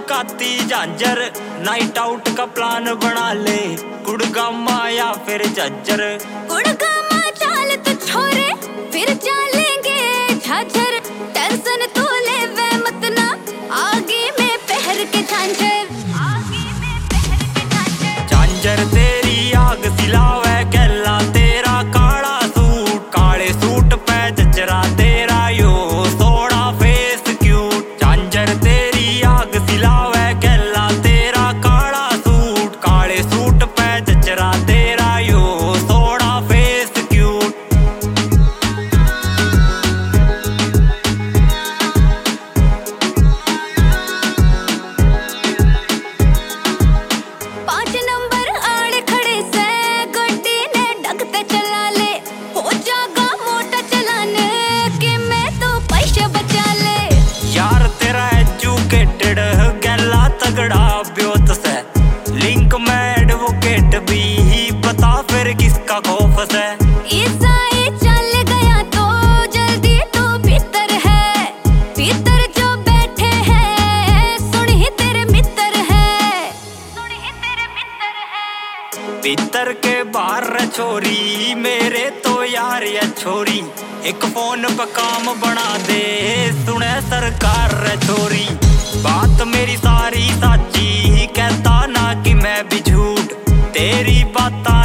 काती झांझर, night out का प्लान बना ले, गुड़गामा या फिर झज्जर। गुड़गामा चाल तो छोरे, फिर चलेंगे झाझर। टेंशन तू ले वे मत ना, आगे में पहर के झांझर, आगे में पहर के झांझर। झांझर तेरी आग सिलावे, कहला तेरा काला सूट, काले सूट पे जचरा तेरा यो सोड़ा फेस क्यूट। झांझर तेरी आग सिलावे, कहला तेरा काला सूट, काले सूट पे जचरा तेरा यो सोड़ा फेस क्यूट। पांच नंबर आड़े खड़े से गड्डी ने ढकते चला ले, हो जागा मोटा चलाने के मैं तो पैसे बचा ले। यार तेरा एजुकेटेड गैला तगड़ा ब्योत से, लिंक में एडवोकेट भी, बता फिर किसका खौफ से। ईसाई चल गया तो जल्दी तो भीतर है, भीतर जो बैठे हैं सुन ही तेरे मित्र है, सुन ही तेरे मित्र है। भीतर के बाहर रे छोरी, मेरे तो यार ये छोरी, एक फोन पे काम बना दे, सुने सरकार रे छोरी। बात मेरी सारी साची, कहता ना कि मैं भी झूठ, तेरी बात